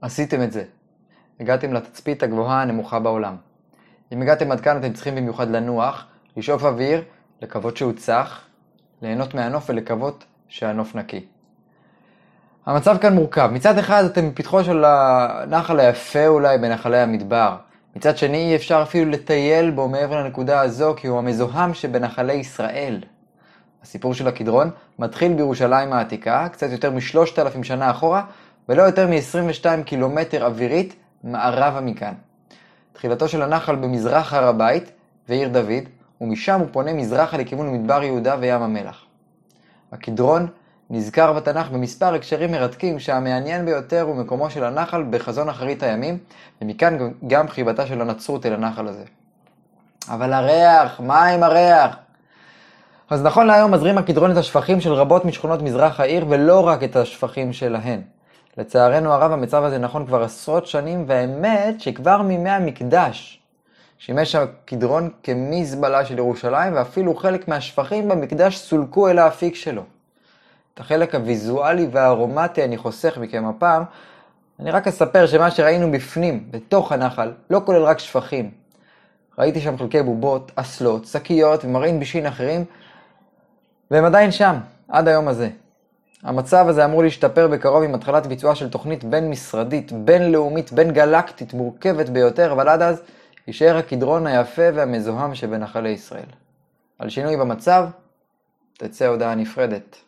עשיתם את זה. הגעתם לתצפית הגבוהה הנמוכה בעולם. אם הגעתם עד כאן אתם צריכים במיוחד לנוח, לשאוף אוויר, לקוות שהוא צח, ליהנות מהנוף ולקוות שהנוף נקי. המצב כאן מורכב. מצד אחד אתם בפתחו של הנחל היפה אולי בנחלי המדבר. מצד שני אי אפשר אפילו לטייל בו מעבר לנקודה הזו כי הוא המזוהם שבנחלי ישראל. הסיפור של הקדרון מתחיל בירושלים העתיקה, קצת יותר מ-3,000 שנה אחורה, ולא יותר מ-22 קילומטר אווירית מערבה מכאן. תחילתו של הנחל במזרח הר הבית ועיר דוד, ומשם הוא פונה מזרחה לכיוון מדבר יהודה וים המלח. הקדרון נזכר בתנ"ך במספר הקשרים מרתקים שהמעניין ביותר הוא מקומו של הנחל בחזון אחרית הימים, ומכאן גם חיבתה של הנצרות אל הנחל הזה. אבל הריח, מה עם הריח? אז נכון להיום מזרים הקדרון את השפכים של רבות משכונות מזרח העיר ולא רק את השפכים שלהן. לצערנו הרב המצב הזה נכון כבר עשרות שנים, והאמת שכבר מימי המקדש שימש הקדרון כמזבלה של ירושלים, ואפילו חלק מהשפכים במקדש סולקו אל האפיק שלו. את החלק הוויזואלי והארומטי אני חוסך מכם הפעם, אני רק אספר שמה שראינו בפנים, בתוך הנחל, לא כולל רק שפכים. ראיתי שם חלקי בובות, אסלות, שקיות ומרעין בישין אחרים, והם עדיין שם, עד היום הזה. המצב הזה אמור להשתפר בקרוב עם התחלת ביצועה של תוכנית בין-משרדית, בין-לאומית, בין-גלקטית, מורכבת ביותר, אבל עד אז יישאר הקדרון היפה והמזוהם שבנחלי ישראל. על שינוי במצב, תצא הודעה נפרדת.